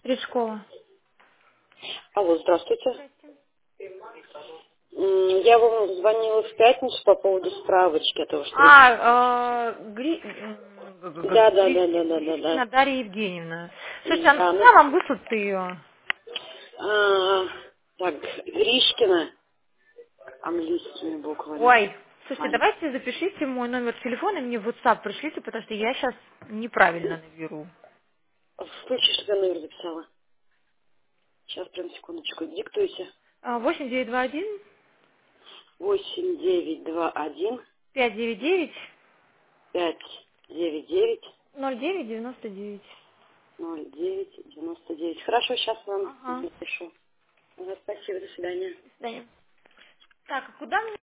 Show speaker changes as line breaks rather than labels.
Речкова.
Алло, здравствуйте.
Здрасте.
Я вам звонила в пятницу по поводу справочки от того, что вы... Да.
Гришкина Дарья Евгеньевна. Слушайте, а
Да,
куда вам выслать ее?
а, так, Гришкина, английскими буквами.
Ой, слушайте,
Ань,
давайте запишите мой номер телефона и мне в WhatsApp пришлите, потому что я сейчас неправильно наберу.
включи, чтобы я номер записала. Сейчас, прям секундочку, диктуйте.
8921
8921
599
599
0999.
0999. Хорошо, сейчас вам
Ага.
напишу. Спасибо, до свидания.
До свидания. Так, а куда мне